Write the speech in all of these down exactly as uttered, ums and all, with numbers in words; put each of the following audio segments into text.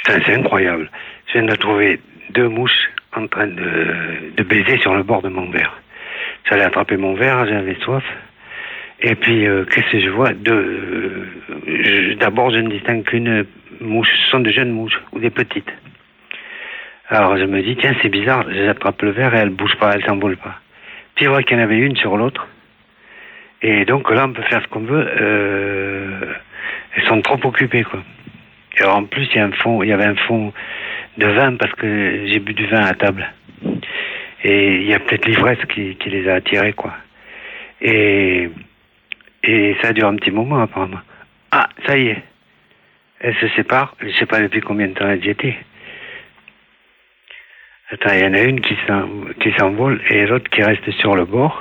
Putain, c'est incroyable. Je viens de trouver deux mouches en train de, de baiser sur le bord de mon verre. J'allais attraper mon verre, j'avais soif. Et puis, euh, qu'est-ce que je vois de, euh, je, D'abord, je ne distingue qu'une mouche. Ce sont de jeunes mouches, ou des petites. Alors, je me dis, tiens, c'est bizarre. J'attrape le verre et elle ne bouge pas, elle ne s'envole pas. Puis, je vois qu'il y en avait une sur l'autre. Et donc, là, on peut faire ce qu'on veut. Euh, elles sont trop occupées, quoi. Et alors, en plus, il y a un fond, il y avait un fond de vin parce que j'ai bu du vin à table. Et il y a peut-être l'ivresse qui, qui les a attirées, quoi. Et... Et ça dure un petit moment, apparemment. Ah, ça y est. Elles se séparent. Je ne sais pas depuis combien de temps elles y étaient. Attends, il y en a une qui, s'en, qui s'envole et l'autre qui reste sur le bord.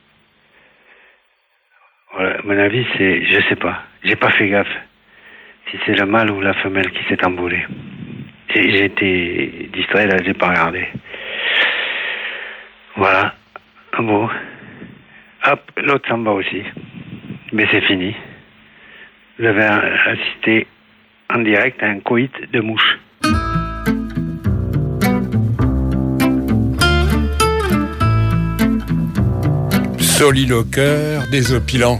Voilà, à mon avis, c'est... Je sais pas. J'ai pas fait gaffe. Si c'est le mâle ou la femelle qui s'est envolée. J'ai, j'ai été distrait, là, j'ai pas regardé. Voilà. Bon. Hop, l'autre s'en va aussi. Mais c'est fini. Vous avez assisté en direct à un coït de mouches. Soliloqueur, désopilant.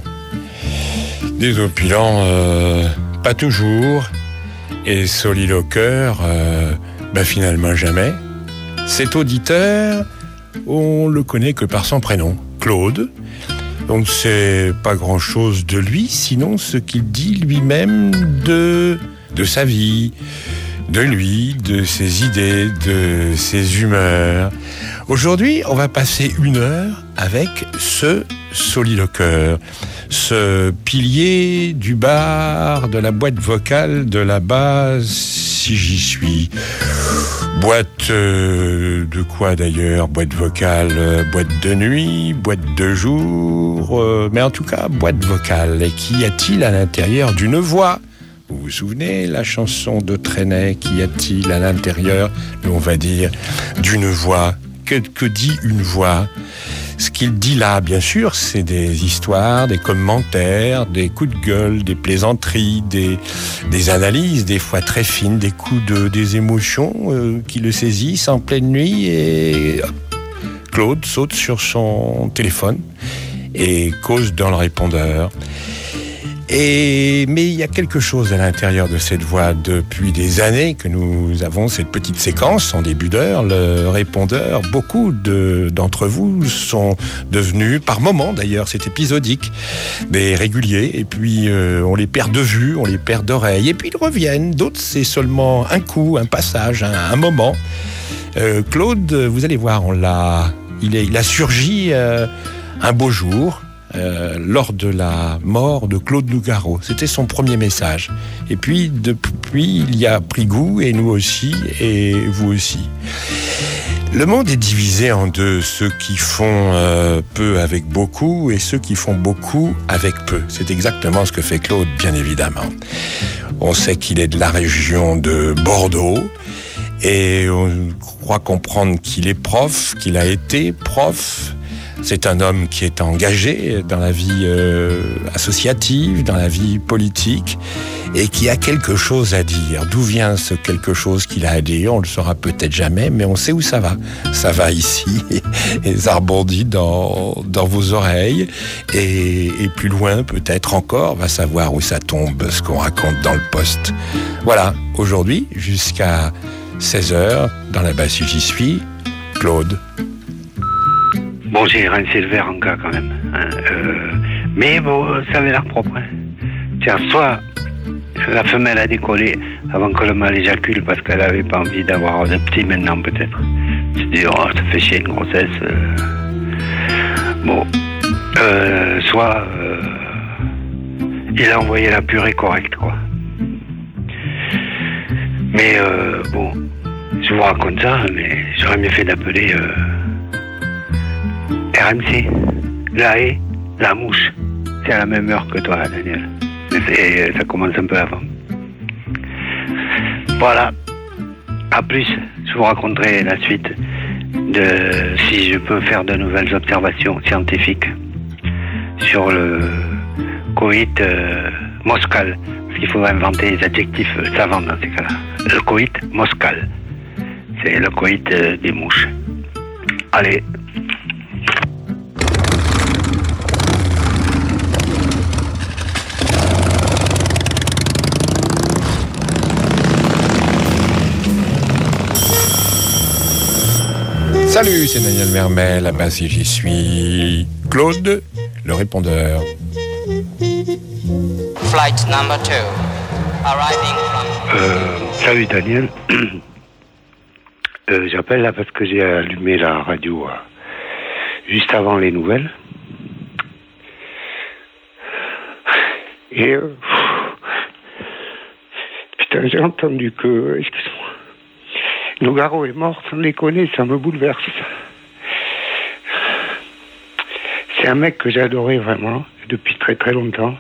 Désopilant, euh, pas toujours. Et soliloqueur, euh, bah finalement jamais. Cet auditeur, on le connaît que par son prénom, Claude. Donc c'est pas grand-chose de lui, sinon ce qu'il dit lui-même de, de sa vie, de lui, de ses idées, de ses humeurs. Aujourd'hui, on va passer une heure avec ce soliloqueur, ce pilier du bar, de la boîte vocale, de la base, si j'y suis. Boîte euh, de quoi d'ailleurs? Boîte vocale, euh, boîte de nuit, boîte de jour, euh, mais en tout cas, boîte vocale. Et qu'y a-t-il à l'intérieur d'une voix? Vous vous souvenez, la chanson de Trenet, qu'y a-t-il à l'intérieur, on va dire, d'une voix? Que, que dit une voix? Ce qu'il dit là, bien sûr, c'est des histoires, des commentaires, des coups de gueule, des plaisanteries, des, des analyses, des fois très fines, des coups de, des émotions euh, qui le saisissent en pleine nuit et hop, Claude saute sur son téléphone et cause dans le répondeur. Et, mais il y a quelque chose à l'intérieur de cette voix depuis des années que nous avons cette petite séquence en début d'heure, le répondeur. Beaucoup de, d'entre vous sont devenus, par moments d'ailleurs, c'est épisodique, des réguliers. Et puis euh, on les perd de vue, on les perd d'oreille. Et puis ils reviennent. D'autres, c'est seulement un coup, un passage, un, un moment. Euh, Claude, vous allez voir, on l'a, il, est, il a surgi euh, un beau jour. Euh, lors de la mort de Claude Nougaro. C'était son premier message. Et puis, depuis, il y a pris goût, et nous aussi, et vous aussi. Le monde est divisé en deux, ceux qui font euh, peu avec beaucoup et ceux qui font beaucoup avec peu. C'est exactement ce que fait Claude, bien évidemment. On sait qu'il est de la région de Bordeaux, et on croit comprendre qu'il est prof, qu'il a été prof. C'est un homme qui est engagé dans la vie euh, associative, dans la vie politique, et qui a quelque chose à dire. D'où vient ce quelque chose qu'il a à dire? On le saura peut-être jamais, mais on sait où ça va. Ça va ici, et ça rebondit dans, dans vos oreilles, et, et plus loin, peut-être encore, on va savoir où ça tombe, ce qu'on raconte dans le poste. Voilà, aujourd'hui, jusqu'à seize heures, dans la base si j'y suis, Claude. Bon, j'ai rincé le verre en cas quand même. Hein. Euh, mais bon, ça avait l'air propre. Hein. Tiens, soit la femelle a décollé avant que le mâle éjacule parce qu'elle avait pas envie d'avoir de petits maintenant peut-être. Je dis, oh, ça fait chier une grossesse. Euh... Bon. Euh, soit euh... il a envoyé la purée correcte, quoi. Mais euh, bon, je vous raconte ça, mais j'aurais mieux fait d'appeler... Euh... R M C, la haie, la mouche. C'est à la même heure que toi, Daniel. Et ça commence un peu avant. Voilà. À plus. Je vous raconterai la suite de si je peux faire de nouvelles observations scientifiques sur le coït euh, moscal. Parce qu'il faudrait inventer des adjectifs savants dans ces cas-là. Le coït moscal. C'est le coït euh, des mouches. Allez. Salut, c'est Daniel Mermel. Ah ben, si j'y suis. Claude, le répondeur. Flight number two. Arriving from... Euh, salut Daniel. euh, j'appelle là parce que j'ai allumé la radio euh, juste avant les nouvelles. Et euh, putain, j'ai entendu que, excuse-moi, Nougaro est mort, sans déconner, ça me bouleverse. C'est un mec que j'ai adoré vraiment, depuis très très longtemps.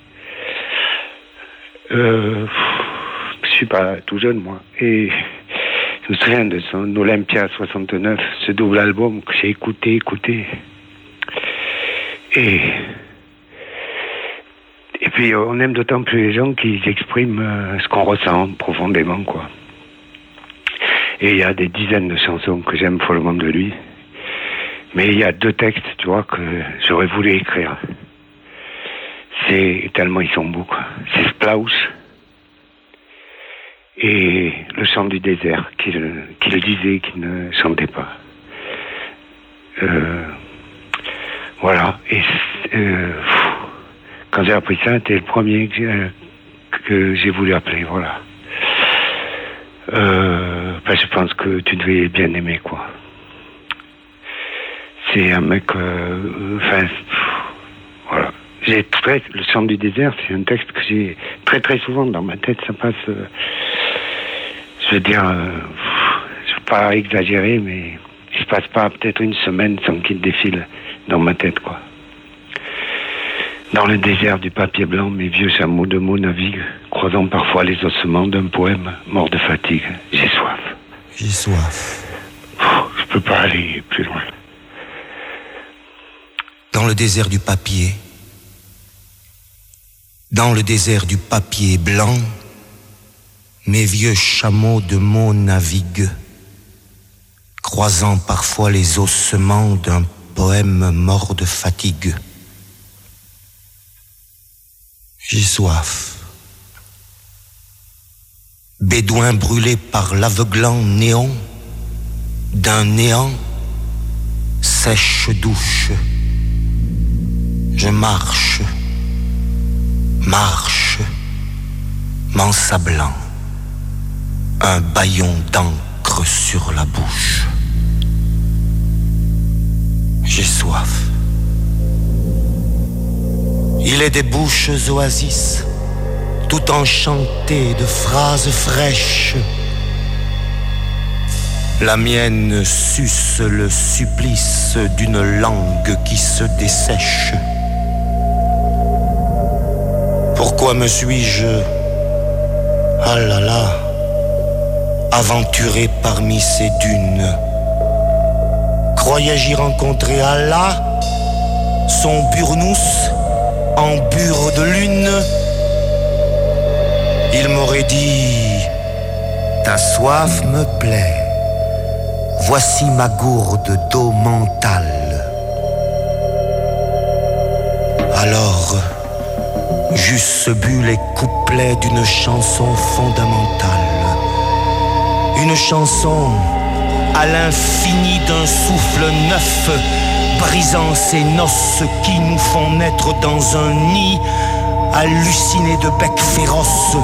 Euh, je suis pas tout jeune, moi. Et je me souviens de son Olympia soixante-neuf, ce double album que j'ai écouté, écouté. Et... Et puis on aime d'autant plus les gens qui expriment euh, ce qu'on ressent profondément, quoi. Et il y a des dizaines de chansons que j'aime follement de lui. Mais il y a deux textes, tu vois, que j'aurais voulu écrire. C'est tellement ils sont beaux, quoi. C'est Splaus et Le chant du désert, qu'il qu'il disait, qu'il ne chantait pas. Euh, voilà. Et euh, quand j'ai appris ça, c'était le premier que j'ai, que j'ai voulu appeler, voilà. Euh, ben je pense que tu devais bien aimer, quoi. C'est un mec, euh, enfin, voilà. J'ai très, Le chant du désert, c'est un texte que j'ai très très souvent dans ma tête. Ça passe, euh, je veux dire, euh, je veux pas exagérer, mais il se passe pas peut-être une semaine sans qu'il défile dans ma tête, quoi. Dans le désert du papier blanc, mes vieux chameaux de mots naviguent, croisant parfois les ossements d'un poème mort de fatigue. J'ai soif. J'ai soif. Oh, je peux pas aller plus loin. Dans le désert du papier, dans le désert du papier blanc, mes vieux chameaux de mots naviguent, croisant parfois les ossements d'un poème mort de fatigue. J'ai soif. Bédouin brûlé par l'aveuglant néon d'un néant sèche douche. Je marche, marche, m'ensablant, un bâillon d'encre sur la bouche. J'ai soif. Il est des bouches oasis, tout enchantées de phrases fraîches. La mienne suce le supplice d'une langue qui se dessèche. Pourquoi me suis-je, ah là là, aventuré parmi ces dunes? Croyais-je y rencontrer Allah, son burnous en bure de lune? Il m'aurait dit, ta soif me plaît, voici ma gourde d'eau mentale. Alors, j'eusse bu les couplets d'une chanson fondamentale. Une chanson à l'infini d'un souffle neuf, brisant ces noces qui nous font naître dans un nid halluciné de becs féroces.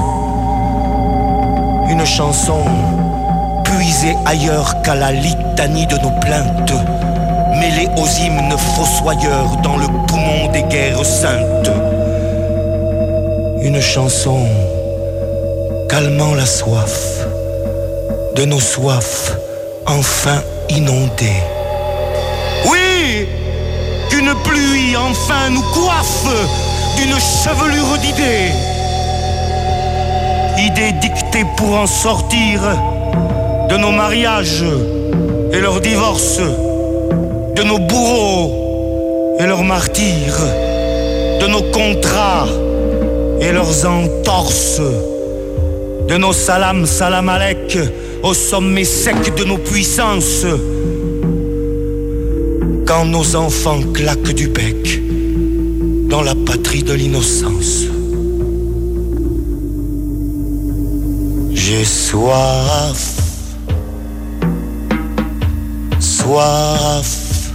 Une chanson puisée ailleurs qu'à la litanie de nos plaintes, mêlée aux hymnes fossoyeurs dans le poumon des guerres saintes. Une chanson calmant la soif de nos soifs enfin inondées. Oui, qu'une pluie enfin nous coiffe d'une chevelure d'idées. Idées dictées pour en sortir de nos mariages et leurs divorces, de nos bourreaux et leurs martyrs, de nos contrats et leurs entorses, de nos salam salam alek au sommet sec de nos puissances. Quand nos enfants claquent du bec dans la patrie de l'innocence. J'ai soif, soif,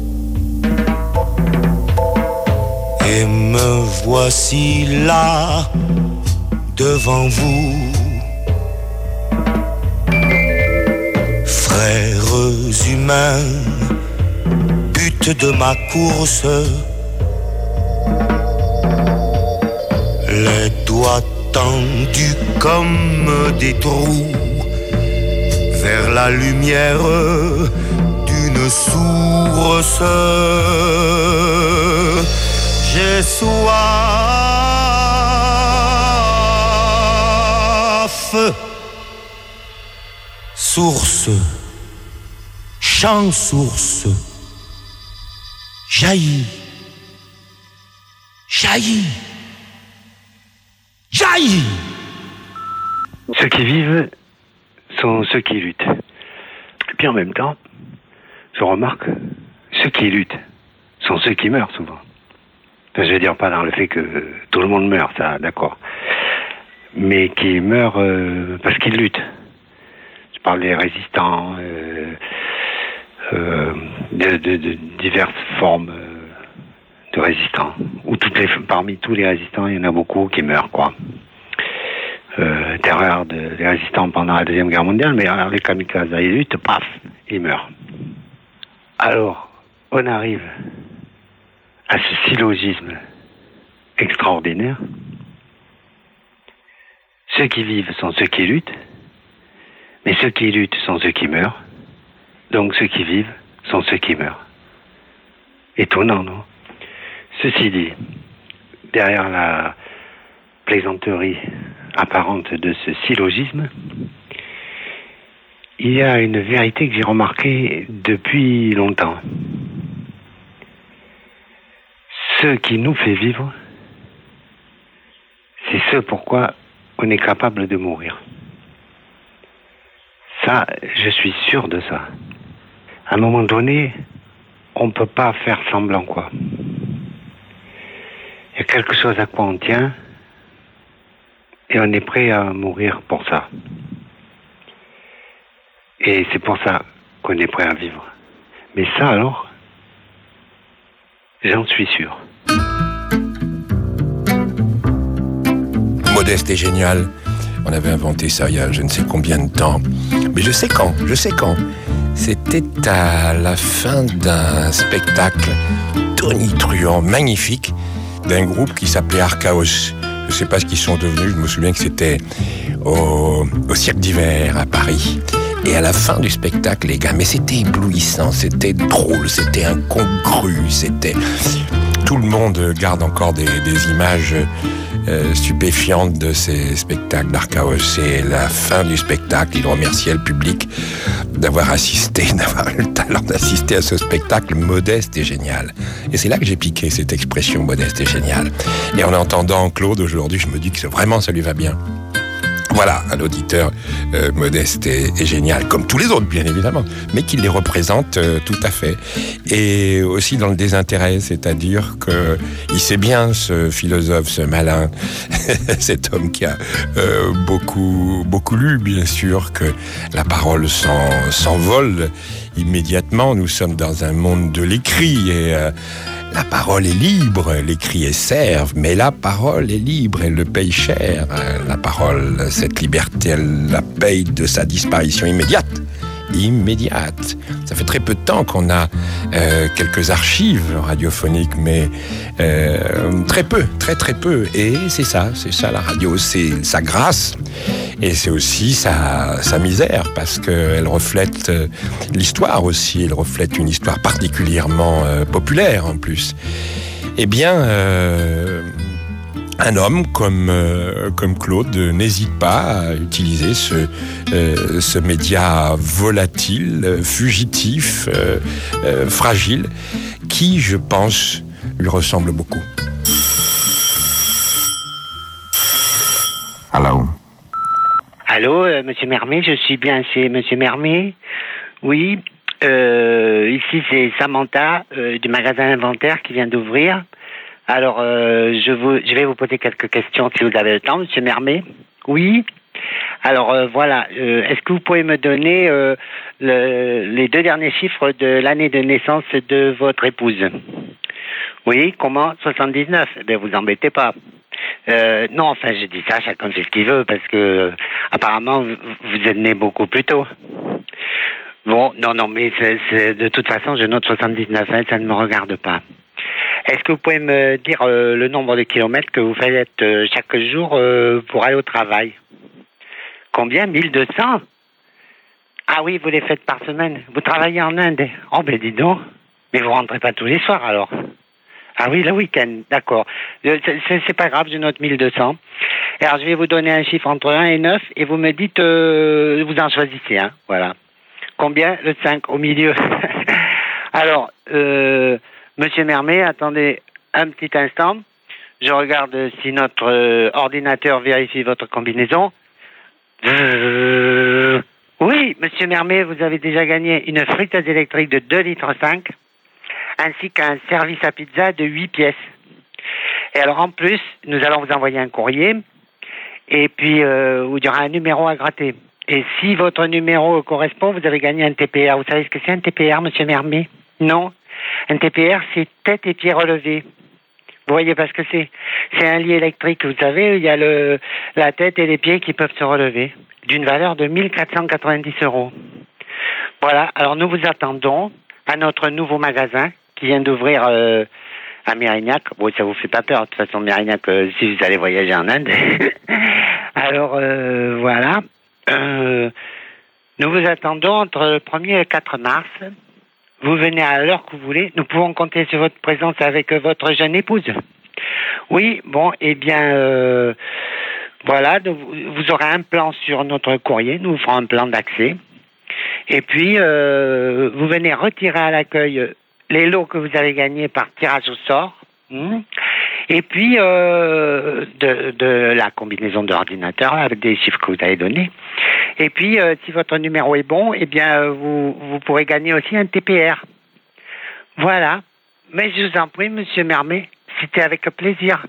et me voici là devant vous, frères humains, but de ma course, les doigts tendus comme des trous vers la lumière d'une source. J'ai soif, source, champ source, jaillit, jaillit. Jaillit. Ceux qui vivent sont ceux qui luttent. Et puis en même temps, je remarque, ceux qui luttent sont ceux qui meurent souvent. Enfin, je veux dire pas dans le fait que tout le monde meurt, ça, d'accord. Mais qui meurent euh, parce qu'ils luttent. Je parle des résistants, euh, euh, de, de, de diverses formes de résistants. Ou toutes les, parmi tous les résistants, il y en a beaucoup qui meurent, quoi. Euh, terreur de, des résistants pendant la Deuxième Guerre mondiale, mais alors les kamikazes, ils luttent, paf, ils meurent. Alors, on arrive à ce syllogisme extraordinaire. Ceux qui vivent sont ceux qui luttent, mais ceux qui luttent sont ceux qui meurent, donc ceux qui vivent sont ceux qui meurent. Étonnant, non ? Ceci dit, derrière la plaisanterie apparente de ce syllogisme, il y a une vérité que j'ai remarquée depuis longtemps. Ce qui nous fait vivre, c'est ce pourquoi on est capable de mourir. Ça, je suis sûr de ça. À un moment donné, on ne peut pas faire semblant, quoi. Il y a quelque chose à quoi on tient et on est prêt à mourir pour ça. Et c'est pour ça qu'on est prêt à vivre. Mais ça alors, j'en suis sûr. Modeste et génial. On avait inventé ça il y a je ne sais combien de temps. Mais je sais quand, je sais quand. C'était à la fin d'un spectacle tonitruant, magnifique, d'un groupe qui s'appelait Archaos. Je ne sais pas ce qu'ils sont devenus, je me souviens que c'était au, au Cirque d'hiver à Paris. Et à la fin du spectacle, les gars, mais c'était éblouissant, c'était drôle, c'était incongru, c'était... Tout le monde garde encore des, des images euh, stupéfiantes de ces spectacles d'Archaos. C'est la fin du spectacle, il remerciait le public d'avoir assisté, d'avoir eu le talent d'assister à ce spectacle modeste et génial. Et c'est là que j'ai piqué cette expression modeste et géniale. Et en entendant Claude aujourd'hui, je me dis que vraiment ça lui va bien. Voilà, un auditeur euh, modeste et, et génial, comme tous les autres, bien évidemment, mais qui les représente euh, tout à fait. Et aussi dans le désintérêt, c'est-à-dire que il sait bien, ce philosophe, ce malin, cet homme qui a euh, beaucoup, beaucoup lu, bien sûr, que la parole s'en, s'envole immédiatement. Nous sommes dans un monde de l'écrit et... Euh, La parole est libre, l'écrit est serve, mais la parole est libre, elle le paye cher. La parole, cette liberté, elle la paye de sa disparition immédiate. Immédiate. Ça fait très peu de temps qu'on a euh, quelques archives radiophoniques, mais euh, très peu, très très peu. Et c'est ça, c'est ça la radio, c'est sa grâce. Et c'est aussi sa, sa misère, parce qu'elle reflète euh, l'histoire aussi, elle reflète une histoire particulièrement euh, populaire en plus. Eh bien, euh, un homme comme, euh, comme Claude n'hésite pas à utiliser ce, euh, ce média volatile, fugitif, euh, euh, fragile, qui, je pense, lui ressemble beaucoup. Allô, euh, Monsieur Mermet, je suis bien chez Monsieur Mermet. Oui, euh, ici c'est Samantha euh, du magasin Inventaire qui vient d'ouvrir. Alors, euh, je, vous, je vais vous poser quelques questions si vous avez le temps, Monsieur Mermet. Oui. Alors euh, voilà, euh, est-ce que vous pouvez me donner euh, le, les deux derniers chiffres de l'année de naissance de votre épouse? Oui, comment? soixante-dix-neuf. Eh bien, vous embêtez pas. Euh, non, enfin, je dis ça, chacun fait ce qu'il veut, parce que apparemment, vous, vous êtes né beaucoup plus tôt. Bon, non, non, mais c'est, c'est, de toute façon, je note soixante-dix-neuf, hein, ça ne me regarde pas. Est-ce que vous pouvez me dire euh, le nombre de kilomètres que vous faites euh, chaque jour euh, pour aller au travail? Combien? mille deux cents? Ah oui, vous les faites par semaine. Vous travaillez en Inde? Oh, ben dis donc. Mais vous rentrez pas tous les soirs, alors? Ah oui, le week-end, d'accord. C'est, c'est, c'est pas grave, je note mille deux cents. Alors, je vais vous donner un chiffre entre un et neuf, et vous me dites, euh, vous en choisissez un, voilà. Combien? Le cinq, au milieu. Alors, euh, Monsieur Mermet, attendez un petit instant. Je regarde si notre euh, ordinateur vérifie votre combinaison. Euh, oui, Monsieur Mermet, vous avez déjà gagné une friteuse électrique de deux litres cinq, ainsi qu'un service à pizza de huit pièces. Et alors, en plus, nous allons vous envoyer un courrier, et puis euh, où il y aura un numéro à gratter. Et si votre numéro correspond, vous avez gagné un T P R. Vous savez ce que c'est un T P R, Monsieur Mermet? Non. Un T P R, c'est tête et pieds relevés. Vous voyez pas ce que c'est? C'est un lit électrique, vous savez, il y a le, la tête et les pieds qui peuvent se relever, d'une valeur de mille quatre cent quatre-vingt-dix euros. Voilà, alors nous vous attendons à notre nouveau magasin qui vient d'ouvrir euh, à Mérignac. Bon, ça vous fait pas peur, de toute façon, Mérignac, euh, si vous allez voyager en Inde. Alors, euh, voilà. Euh, nous vous attendons entre le premier et le quatre mars. Vous venez à l'heure que vous voulez. Nous pouvons compter sur votre présence avec votre jeune épouse. Oui, bon, eh bien, euh, voilà, vous aurez un plan sur notre courrier. Nous vous ferons un plan d'accès. Et puis, euh, vous venez retirer à l'accueil les lots que vous avez gagnés par tirage au sort. Hum. Et puis, euh, de, de la combinaison de l'ordinateur avec des chiffres que vous avez donnés. Et puis, euh, si votre numéro est bon, eh bien, vous, vous pourrez gagner aussi un T P R. Voilà. Mais je vous en prie, Monsieur Mermet, c'était avec plaisir.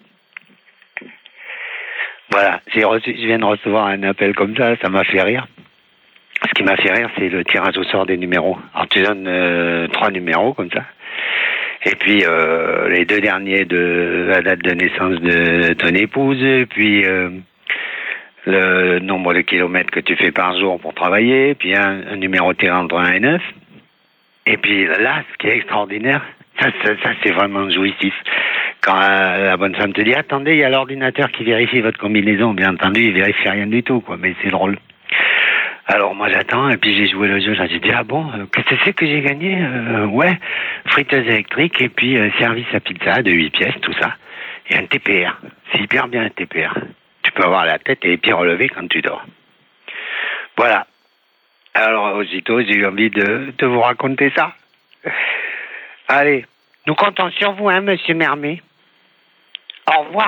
Voilà. J'ai reçu, je viens de recevoir un appel comme ça, ça m'a fait rire. Ce qui m'a fait rire, c'est le tirage au sort des numéros. Alors, tu donnes euh, trois numéros comme ça. Et puis, euh, les deux derniers de la date de naissance de ton épouse, et puis euh, le nombre de kilomètres que tu fais par jour pour travailler, puis un, un numéro tiré entre un et neuf. Et puis là, ce qui est extraordinaire, ça, ça, ça c'est vraiment jouissif. Quand la, la bonne femme te dit, attendez, il y a l'ordinateur qui vérifie votre combinaison. Bien entendu, il vérifie rien du tout, quoi, mais c'est drôle. Alors moi j'attends, et puis j'ai joué le jeu, j'ai dit, ah bon, euh, qu'est-ce que c'est que j'ai gagné? euh, Ouais, friteuse électrique, et puis euh, service à pizza de huit pièces, tout ça. Et un T P R, c'est hyper bien un T P R. Tu peux avoir la tête et les pieds relevés quand tu dors. Voilà. Alors aussitôt j'ai eu envie de, de vous raconter ça. Allez, nous comptons sur vous, hein, Monsieur Mermet. Au revoir.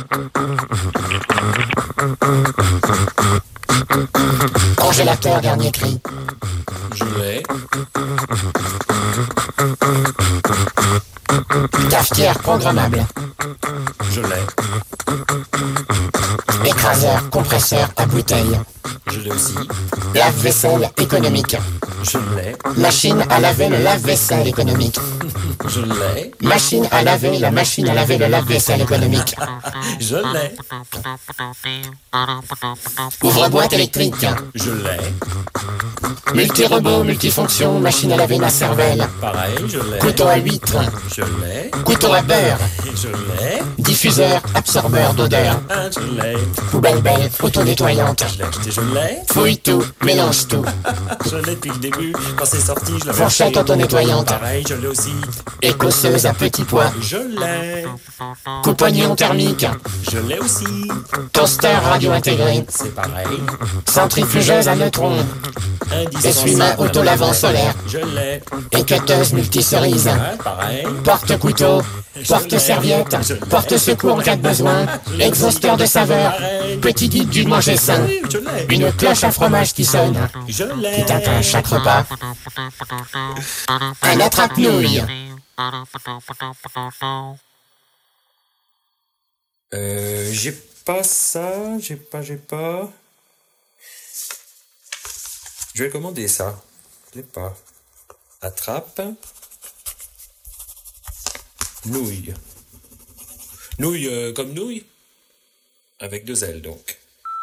Congélateur, dernier cri. Je l'ai. Cafetière programmable. Je l'ai. Écraseur, compresseur à bouteille. Je l'ai aussi. Lave-vaisselle économique. Je l'ai. Machine à laver le lave-vaisselle économique. Je l'ai. Machine à laver la machine à laver le lave-vaisselle économique. Je l'ai. Ouvre-boîte électrique. Je l'ai. Multi-robot, multifonction, machine à laver ma cervelle. Pareil, je l'ai. Couteau à huître. Je l'ai. Couteau à beurre. Je l'ai. Diffuseur, absorbeur d'odeur. Ah, je l'ai. Poubelle belle, auto-nettoyante. Je l'ai acheté, je l'ai. Fouille tout, mélange tout. Je l'ai depuis le début. Quand c'est sorti, je l'avais Fourchette acheté. auto-nettoyante. Pareil, je l'ai aussi. Écosseuse à petits pois. Je l'ai. Coupe-oignon thermique. Je l'ai aussi. Toaster radio intégré. C'est pareil. Centrifugeuse à neutrons. Essuie-main auto-lavant solaire. Je l'ai. Équeuteuse multicerise. Ah, pareil. Porte-couteau. porte-serviette, porte-secours en cas de besoin, exhausteur de saveur, petit guide du manger sain, une cloche à fromage qui sonne, Je l'ai. qui tape à chaque repas, un attrape-nouille. Euh, j'ai pas ça, j'ai pas, j'ai pas. Je vais commander ça. Je l'ai pas. Attrape. Nouille. Nouille euh, comme nouille. Avec deux L donc.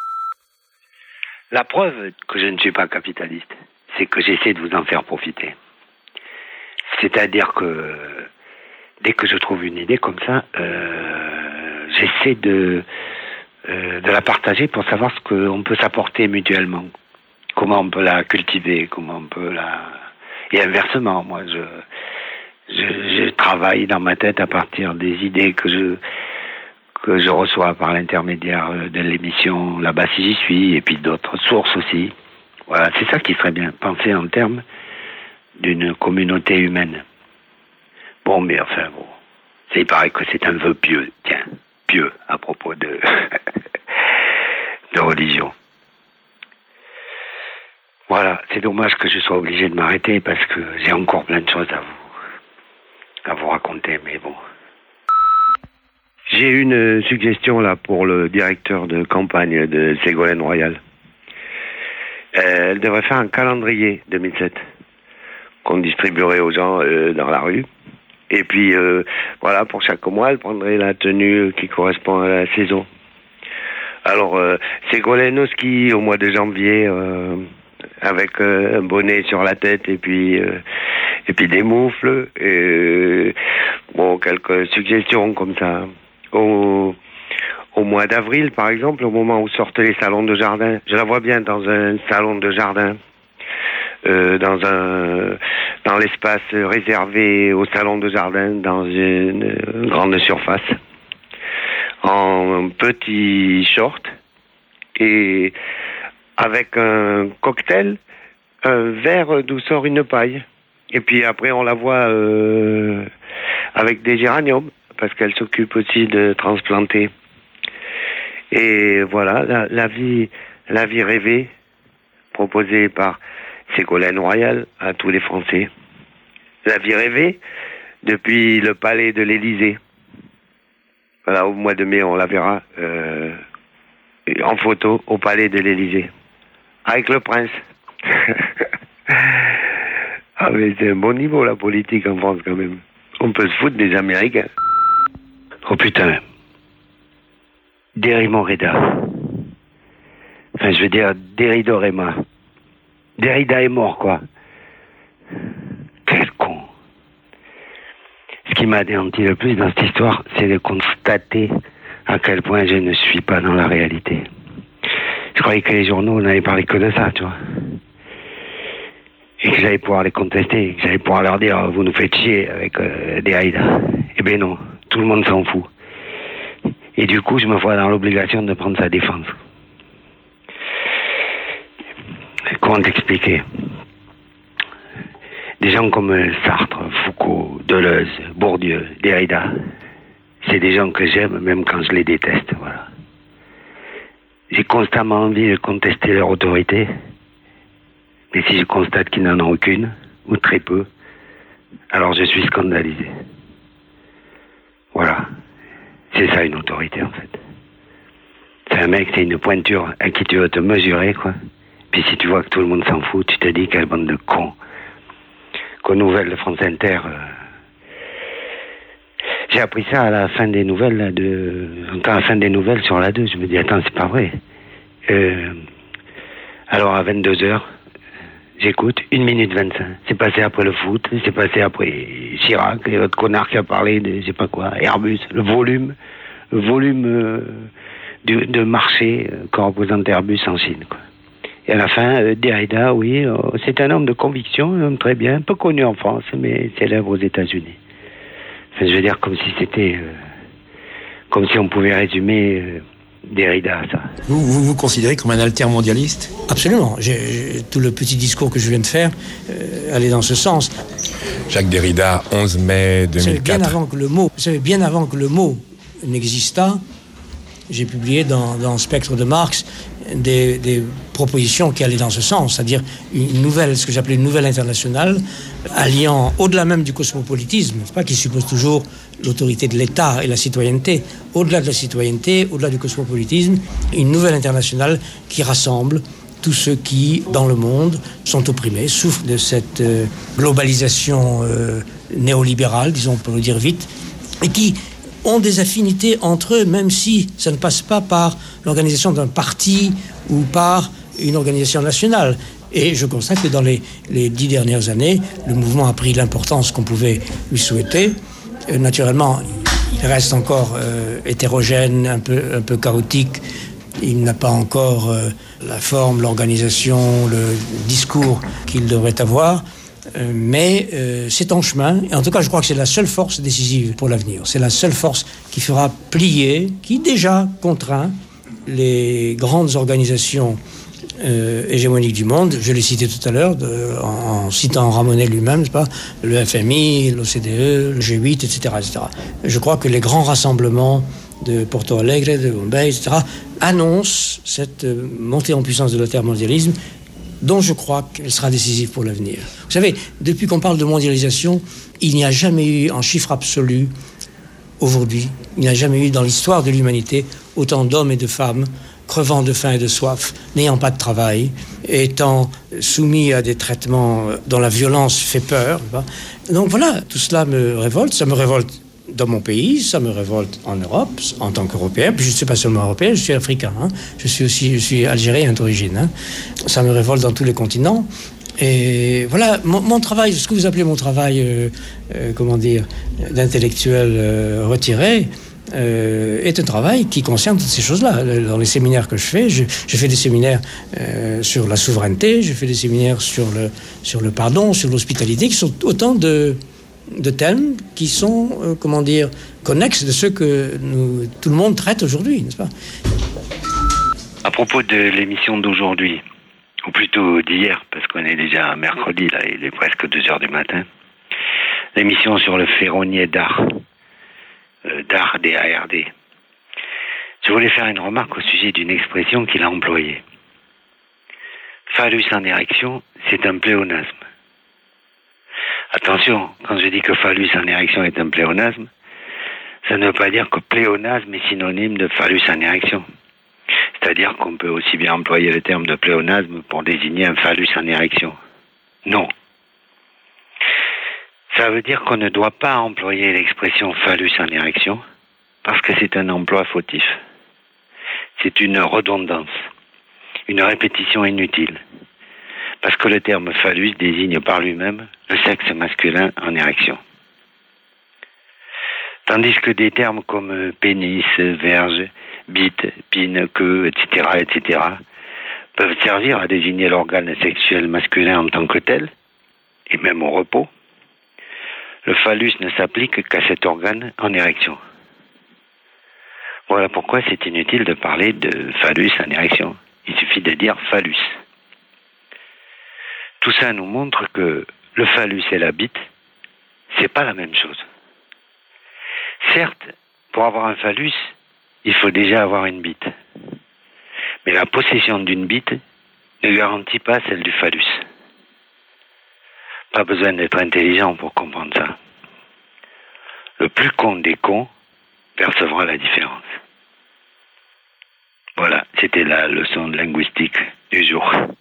La preuve que je ne suis pas capitaliste, c'est que j'essaie de vous en faire profiter. C'est-à-dire que dès que je trouve une idée comme ça, euh, j'essaie de, euh, de la partager pour savoir ce qu'on peut s'apporter mutuellement. Comment on peut la cultiver, comment on peut la... Et inversement, moi, je, je, je travaille dans ma tête à partir des idées que je, que je reçois par l'intermédiaire de l'émission Là-bas si j'y suis, et puis d'autres sources aussi. Voilà, c'est ça qui serait bien, penser en termes d'une communauté humaine. Bon, mais enfin, bon, il paraît que c'est un vœu pieux, tiens, pieux, à propos de, de religion. Voilà, c'est dommage que je sois obligé de m'arrêter parce que j'ai encore plein de choses à vous, à vous raconter, mais bon. J'ai une suggestion là pour le directeur de campagne de Ségolène Royal. Euh, elle devrait faire un calendrier deux mille sept qu'on distribuerait aux gens euh, dans la rue. Et puis, euh, voilà, pour chaque mois, elle prendrait la tenue qui correspond à la saison. Alors, euh, Ségolène au ski au mois de janvier... Euh, avec euh, un bonnet sur la tête et puis euh, et puis des moufles et euh, bon quelques suggestions comme ça au au mois d'avril par exemple, au moment où sortent les salons de jardin, je la vois bien dans un salon de jardin, euh, dans un dans l'espace réservé au salon de jardin, dans une, une grande surface, en petit short et avec un cocktail, un verre d'où sort une paille. Et puis après, on la voit euh, avec des géraniums, parce qu'elle s'occupe aussi de transplanter. Et voilà, la, la vie, la vie rêvée, proposée par Ségolène Royal à tous les Français. La vie rêvée depuis le palais de l'Élysée. Voilà, au mois de mai, on la verra euh, en photo au palais de l'Élysée. Avec le prince. Ah mais c'est un bon niveau la politique en France quand même. On peut se foutre des Américains. Oh putain. Derrida. Enfin je veux dire Derrida Réma. Derrida est mort quoi. Quel con. Ce qui m'a anéanti le plus dans cette histoire, c'est de constater à quel point je ne suis pas dans la réalité. Je croyais que les journaux n'avaient parlé que de ça, tu vois. Et que j'allais pouvoir les contester, que j'allais pouvoir leur dire, vous nous faites chier avec euh, Derrida. Eh ben non, tout le monde s'en fout. Et du coup, je me vois dans l'obligation de prendre sa défense. Comment t'expliquer ? Des gens comme Sartre, Foucault, Deleuze, Bourdieu, Derrida, c'est des gens que j'aime même quand je les déteste, voilà. J'ai constamment envie de contester leur autorité, mais si je constate qu'ils n'en ont aucune, ou très peu, alors je suis scandalisé. Voilà. C'est ça une autorité en fait. C'est un mec, c'est une pointure à qui tu veux te mesurer, quoi. Puis si tu vois que tout le monde s'en fout, tu te dis quelle bande de cons. Qu'aux nouvelles de France Inter... Euh... J'ai appris ça à la fin des nouvelles, là, de... J'entends la fin des nouvelles sur la deux, je me dis, attends, c'est pas vrai. Euh... Alors, à vingt-deux heures, j'écoute, une minute vingt-cinq. C'est passé après le foot, c'est passé après Chirac, et l'autre connard qui a parlé de, je sais pas quoi, Airbus, le volume, le volume euh, de, de marché euh, que représente Airbus en Chine, quoi. Et à la fin, euh, Derrida, oui, euh, c'est un homme de conviction, un homme très bien, peu connu en France, mais célèbre aux États-Unis. Enfin, je veux dire, comme si c'était... Euh, comme si on pouvait résumer euh, Derrida, ça. Vous, vous vous considérez comme un altermondialiste ? Absolument. J'ai, j'ai, tout le petit discours que je viens de faire euh, allait dans ce sens. Jacques Derrida, onze mai deux mille quatre. Bien avant que le mot, vous savez, bien avant que le mot n'existât, j'ai publié dans, dans Spectre de Marx des, des propositions qui allaient dans ce sens, c'est-à-dire une nouvelle, ce que j'appelais une nouvelle internationale, alliant au-delà même du cosmopolitisme, c'est pas, qui suppose toujours l'autorité de l'État et la citoyenneté, au-delà de la citoyenneté, au-delà du cosmopolitisme, une nouvelle internationale qui rassemble tous ceux qui, dans le monde, sont opprimés, souffrent de cette euh, globalisation euh, néolibérale, disons pour le dire vite, et qui ont des affinités entre eux, même si ça ne passe pas par l'organisation d'un parti ou par une organisation nationale. Et je constate que dans les, les dix dernières années, le mouvement a pris l'importance qu'on pouvait lui souhaiter. Euh, naturellement, il reste encore euh, hétérogène, un peu, un peu chaotique. Il n'a pas encore euh, la forme, l'organisation, le discours qu'il devrait avoir. Euh, mais euh, c'est en chemin. Et en tout cas, je crois que c'est la seule force décisive pour l'avenir. C'est la seule force qui fera plier, qui déjà contraint les grandes organisations euh, hégémoniques du monde. Je l'ai cité tout à l'heure, de, en, en citant Ramonet lui-même, c'est pas, le F M I, l'O C D E, le G huit, et cetera, et cetera. Je crois que les grands rassemblements de Porto Alegre, de Bombay, et cetera, annoncent cette euh, montée en puissance de l'altermondialisme, dont je crois qu'elle sera décisive pour l'avenir. Vous savez, depuis qu'on parle de mondialisation, il n'y a jamais eu, en chiffre absolu, aujourd'hui, il n'y a jamais eu dans l'histoire de l'humanité autant d'hommes et de femmes crevant de faim et de soif, n'ayant pas de travail, étant soumis à des traitements dont la violence fait peur. Donc voilà, tout cela me révolte, ça me révolte dans mon pays, ça me révolte en Europe, en tant qu'Européen, puis je ne suis pas seulement Européen, je suis Africain, hein. je suis aussi je suis Algérien d'origine, hein. Ça me révolte dans tous les continents, et voilà, mon, mon travail, ce que vous appelez mon travail, euh, euh, comment dire, d'intellectuel euh, retiré, euh, est un travail qui concerne toutes ces choses-là. Dans les séminaires que je fais, je, je fais des séminaires euh, sur la souveraineté, je fais des séminaires sur le, sur le pardon, sur l'hospitalité, qui sont autant de... de thèmes qui sont, euh, comment dire, connexes de ceux que nous, tout le monde traite aujourd'hui, n'est-ce pas ? À propos de l'émission d'aujourd'hui, ou plutôt d'hier, parce qu'on est déjà mercredi, là, il est presque deux heures du matin, l'émission sur le ferronnier d'art, euh, d'art, D A R D. Je voulais faire une remarque au sujet d'une expression qu'il a employée. Phallus en érection, c'est un pléonasme. Attention, quand je dis que phallus en érection est un pléonasme, ça ne veut pas dire que pléonasme est synonyme de phallus en érection. C'est-à-dire qu'on peut aussi bien employer le terme de pléonasme pour désigner un phallus en érection. Non. Ça veut dire qu'on ne doit pas employer l'expression phallus en érection parce que c'est un emploi fautif. C'est une redondance, une répétition inutile. Parce que le terme phallus désigne par lui-même le sexe masculin en érection. Tandis que des termes comme pénis, verge, bite, pine, queue, et cetera, et cetera, peuvent servir à désigner l'organe sexuel masculin en tant que tel, et même au repos, le phallus ne s'applique qu'à cet organe en érection. Voilà pourquoi c'est inutile de parler de phallus en érection. Il suffit de dire phallus. Tout ça nous montre que le phallus et la bite, c'est pas la même chose. Certes, pour avoir un phallus, il faut déjà avoir une bite. Mais la possession d'une bite ne garantit pas celle du phallus. Pas besoin d'être intelligent pour comprendre ça. Le plus con des cons percevra la différence. Voilà, c'était la leçon de linguistique du jour.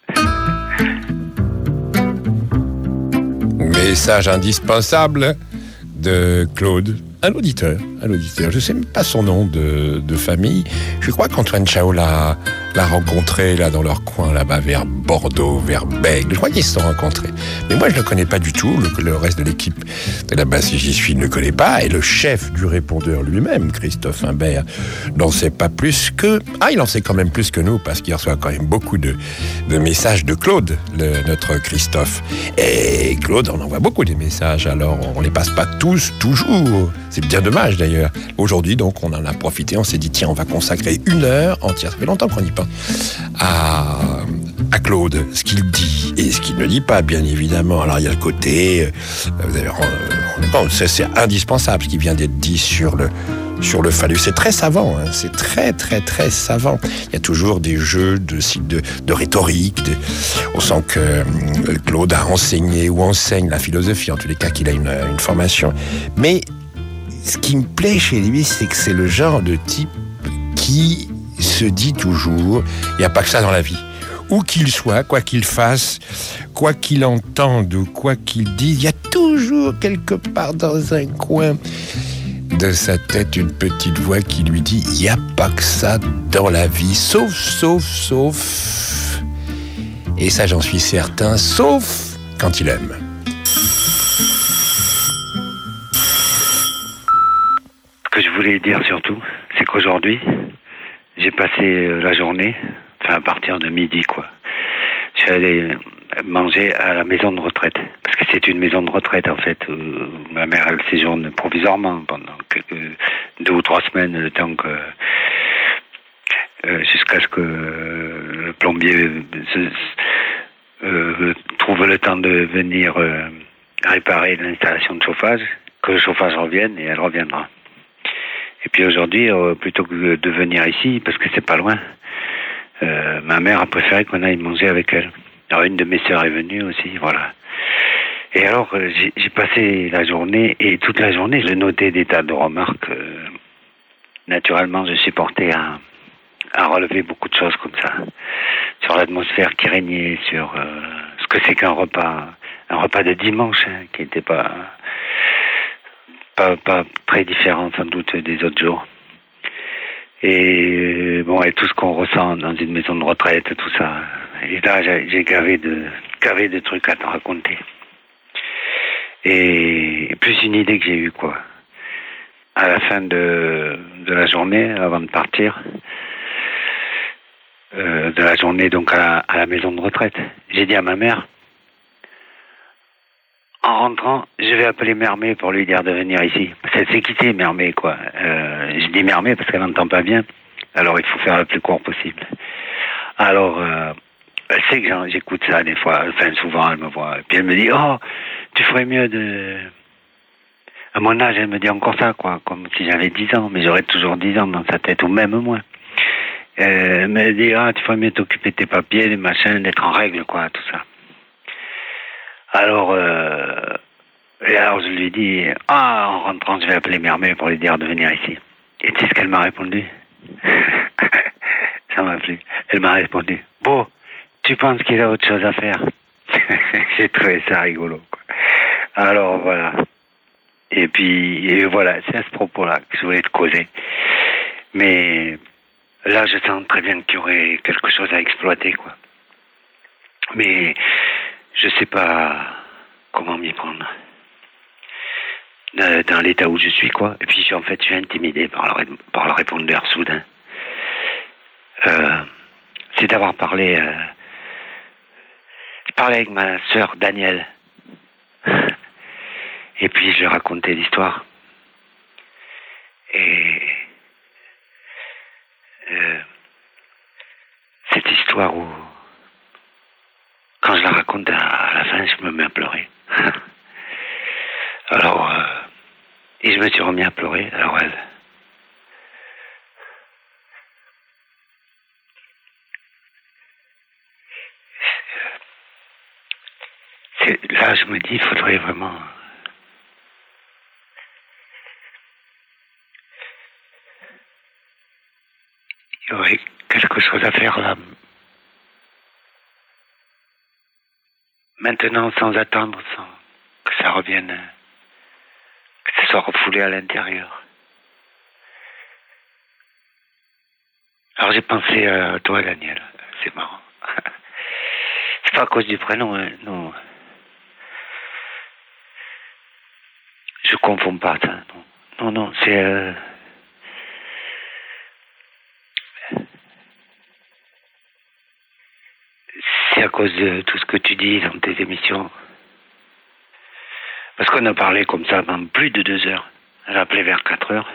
Message indispensable de Claude, un auditeur, un auditeur. Je ne sais même pas son nom de, de famille. Je crois qu'Antoine Chao l'a, l'a rencontré là dans leur coin, là-bas vers Bordeaux, vers Bègle. Je crois qu'ils se sont rencontrés. Mais moi, je ne le connais pas du tout. Le, le reste de l'équipe de là-bas, si j'y suis, ne le connaît pas. Et le chef du répondeur lui-même, Christophe Imbert, n'en sait pas plus que... Ah, il en sait quand même plus que nous, parce qu'il reçoit quand même beaucoup de, de messages de Claude, le, notre Christophe. Et Claude, on envoie beaucoup des messages, alors on ne les passe pas tous, toujours. C'est bien dommage, d'ailleurs. d'ailleurs. Aujourd'hui, donc, on en a profité, on s'est dit, tiens, on va consacrer une heure entière, ça fait longtemps qu'on y pense, à, à Claude, ce qu'il dit et ce qu'il ne dit pas, bien évidemment. Alors, il y a le côté, euh, vous avez, on, on, c'est, c'est indispensable ce qui vient d'être dit sur le, sur le phallus. C'est très savant, hein, c'est très, très, très savant. Il y a toujours des jeux de, de, de rhétorique, de, on sent que euh, Claude a enseigné ou enseigne la philosophie, en tous les cas qu'il a une, une formation. Mais ce qui me plaît chez lui, c'est que c'est le genre de type qui se dit toujours, il n'y a pas que ça dans la vie. Où qu'il soit, quoi qu'il fasse, quoi qu'il entende ou quoi qu'il dise, il y a toujours quelque part dans un coin de sa tête une petite voix qui lui dit « il n'y a pas que ça dans la vie, sauf, sauf, sauf... » Et ça, j'en suis certain, sauf quand il aime. Ce que je voulais dire surtout, c'est qu'aujourd'hui, j'ai passé la journée, enfin à partir de midi, quoi. Je suis allé manger à la maison de retraite, parce que c'est une maison de retraite, en fait, où ma mère, elle séjourne provisoirement pendant quelques, deux ou trois semaines, le temps que... Euh, jusqu'à ce que euh, le plombier se, euh, trouve le temps de venir euh, réparer l'installation de chauffage, que le chauffage revienne, et elle reviendra. Et puis aujourd'hui, euh, plutôt que de venir ici, parce que c'est pas loin, euh, ma mère a préféré qu'on aille manger avec elle. Alors une de mes sœurs est venue aussi, voilà. Et alors euh, j'ai, j'ai passé la journée, et toute la journée, je notais des tas de remarques. Euh, naturellement, je suis porté à, à relever beaucoup de choses comme ça, sur l'atmosphère qui régnait, sur euh, ce que c'est qu'un repas, un repas de dimanche, hein, qui n'était pas... Pas, pas très différent sans doute des autres jours. Et bon, et tout ce qu'on ressent dans une maison de retraite, tout ça. Et là, j'ai, j'ai gavé de, gavé de trucs à te raconter. Et plus une idée que j'ai eue, quoi. À la fin de, de la journée, avant de partir, euh, de la journée donc à la, à la maison de retraite, j'ai dit à ma mère, en rentrant, je vais appeler Mermé pour lui dire de venir ici. Elle s'est quittée, Mermé, quoi. Euh, je dis Mermé parce qu'elle n'entend pas bien. Alors, il faut faire le plus court possible. Alors, euh, elle sait que j'en, j'écoute ça des fois. Enfin, souvent, elle me voit. Et puis, elle me dit, oh, tu ferais mieux de... À mon âge, elle me dit encore ça, quoi. Comme si j'avais dix ans. Mais j'aurais toujours dix ans dans sa tête, ou même moins. Euh, elle me dit, ah, tu ferais mieux t'occuper de tes papiers, des machins, d'être en règle, quoi, tout ça. Alors, euh, et alors je lui dis, ah, en rentrant, je vais appeler Mermé pour lui dire de venir ici. Et tu sais ce qu'elle m'a répondu? Ça m'a plu. Elle m'a répondu, bon, tu penses qu'il a autre chose à faire? J'ai trouvé ça rigolo, quoi. Alors, voilà. Et puis, et voilà, c'est à ce propos-là que je voulais te causer. Mais là, je sens très bien qu'il y aurait quelque chose à exploiter, quoi. Mais... je sais pas comment m'y prendre. Dans l'état où je suis, quoi. Et puis, en fait, je suis intimidé par le, par le répondeur soudain. Euh, c'est d'avoir parlé... Euh, je parlais avec ma sœur Danielle. Et puis, je lui racontais l'histoire. Et... Euh, cette histoire où... quand je la raconte à la fin, je me mets à pleurer. Alors, euh, et je me suis remis à pleurer. Alors elle, c'est, là, je me dis, il faudrait vraiment il y aurait quelque chose à faire là. Maintenant, sans attendre, sans que ça revienne, que ça soit refoulé à l'intérieur. Alors j'ai pensé à toi, Daniel. C'est marrant. C'est pas à cause du prénom, hein, non. Je confonds pas ça, non. Non, non, c'est... Euh... C'est à cause de tout ce que tu dis dans tes émissions. Parce qu'on a parlé comme ça pendant plus de deux heures. Elle a appelé vers quatre heures.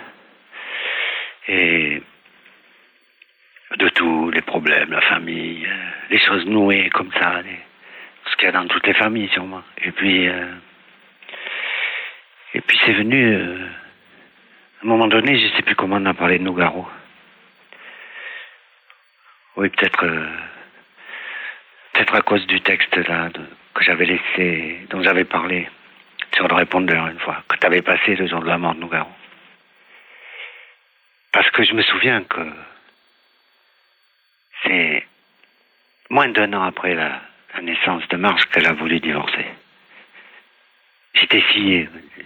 Et de tous les problèmes, la famille, euh, les choses nouées comme ça, les, ce qu'il y a dans toutes les familles sûrement. Et puis, euh, et puis c'est venu, euh, à un moment donné, je ne sais plus comment on a parlé de Nougaro. Oui, peut-être, euh, peut-être à cause du texte là de, que j'avais laissé, dont j'avais parlé sur le répondeur une fois, que tu avais passé le jour de la mort de Nougaro. Parce que je me souviens que c'est moins d'un an après la, la naissance de Marge qu'elle a voulu divorcer. J'étais scié.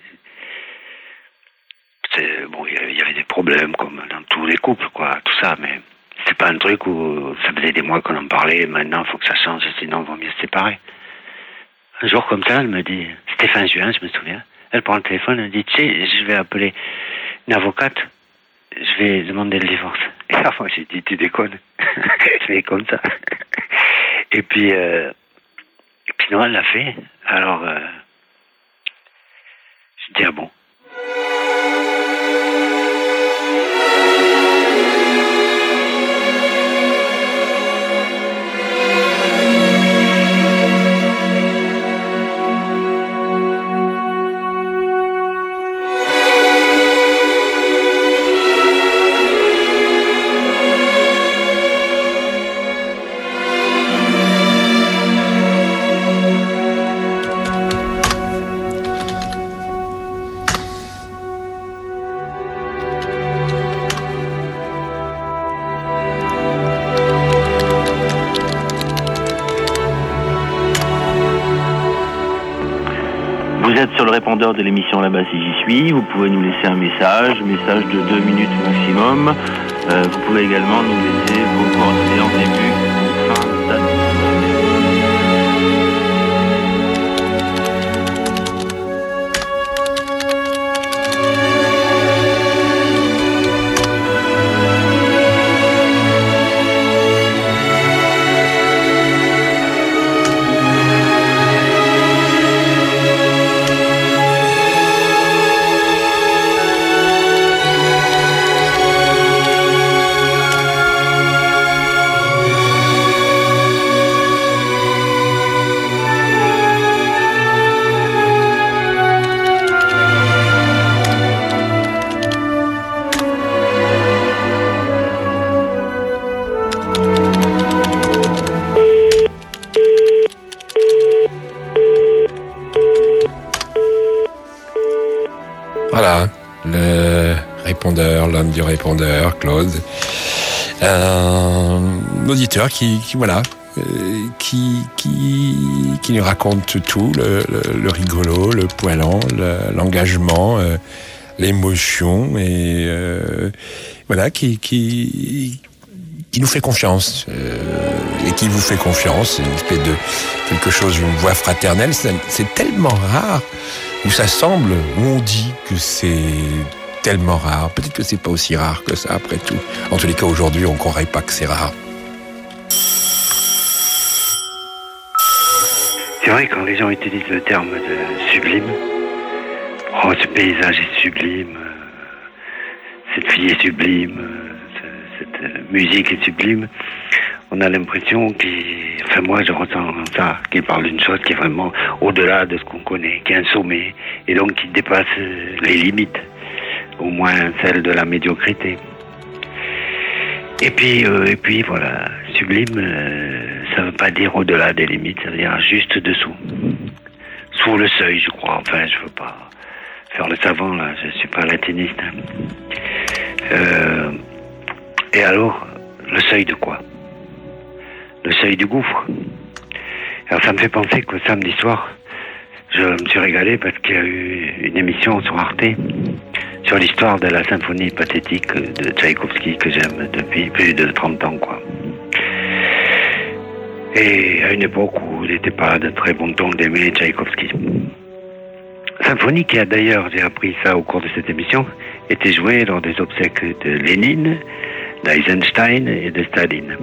C'est, bon, il y avait des problèmes comme dans tous les couples, quoi, tout ça, mais c'est pas un truc où ça faisait des mois qu'on en parlait, maintenant il faut que ça change, sinon il vaut mieux se séparer. Un jour comme ça, elle me dit, c'était fin juin, je me souviens, elle prend le téléphone, elle dit, tu sais, je vais appeler une avocate, je vais demander le divorce. Et alors moi j'ai dit, tu déconnes, je vais comme ça. Et puis, euh, et puis non, elle l'a fait, alors euh, je dis, ah bon. Vous êtes sur le répondeur de l'émission Là-bas si j'y suis. Vous pouvez nous laisser un message, message de deux minutes maximum. Euh, vous pouvez également nous laisser vos coordonnées en début ou fin date. Voilà, le répondeur, l'homme du répondeur, Claude. Un auditeur qui, qui voilà, euh, qui, qui, qui nous raconte tout, le, le, le rigolo, le poilant, le, l'engagement, euh, l'émotion, et euh, voilà, qui, qui, qui nous fait confiance, euh, et qui vous fait confiance, une espèce de quelque chose, une voix fraternelle. C'est, c'est tellement rare, où ça semble, où on dit que c'est tellement rare. Peut-être que c'est pas aussi rare que ça, après tout. En tous les cas, aujourd'hui, on croirait pas que c'est rare. C'est vrai, quand les gens utilisent le terme de sublime, oh, ce paysage est sublime, cette fille est sublime, cette musique est sublime, on a l'impression qu'il, enfin moi je ressens ça, qu'il parle d'une chose qui est vraiment au-delà de ce qu'on connaît, qui est un sommet, et donc qui dépasse les limites, au moins celles de la médiocrité. Et puis, euh, et puis voilà, sublime, euh, ça veut pas dire au-delà des limites, ça veut dire juste dessous, sous le seuil, je crois. Enfin, je veux pas faire le savant là, je suis pas latiniste. Hein. Euh, et alors, le seuil de quoi? Le seuil du gouffre. Alors ça me fait penser que samedi soir, je me suis régalé parce qu'il y a eu une émission sur Arte sur l'histoire de la symphonie pathétique de Tchaïkovski que j'aime depuis plus de trente ans, quoi. Et à une époque où il n'était pas de très bon ton d'aimer Tchaïkovski. Symphonie qui a d'ailleurs, j'ai appris ça au cours de cette émission, était jouée lors des obsèques de Lénine, d'Eisenstein et de Staline.